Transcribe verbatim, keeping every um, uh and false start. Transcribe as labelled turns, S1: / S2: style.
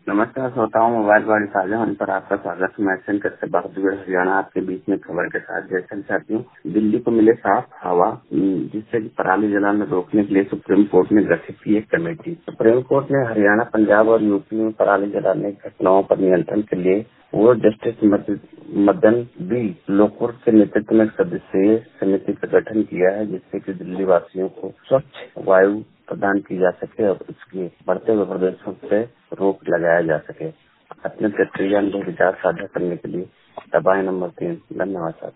S1: नमस्कार श्रोताओं, मोबाइल वाली साझा होने पर आपका स्वागत है। मैं शंकर से बहादुर हरियाणा आपके बीच में खबर के साथ जैसे चाहती हूँ। दिल्ली को मिले साफ हवा, जिससे पराली जलाना रोकने के लिए सुप्रीम कोर्ट ने गठित की एक कमेटी। सुप्रीम कोर्ट ने हरियाणा, पंजाब और यूपी में पराली जलाने की घटनाओं पर नियंत्रण के लिए वो जस्टिस मदन बी लोकुर के नेतृत्व में सदस्यीय समिति का गठन किया है, जिससे कि दिल्ली वासियों को स्वच्छ वायु प्रदान की जा सके और उसके बढ़ते हुए प्रदूषण से रोक लगाया जा सके। अपने प्रतिक्रिया अनुभव विचार साझा करने के लिए दबाए नंबर तीन। धन्यवाद।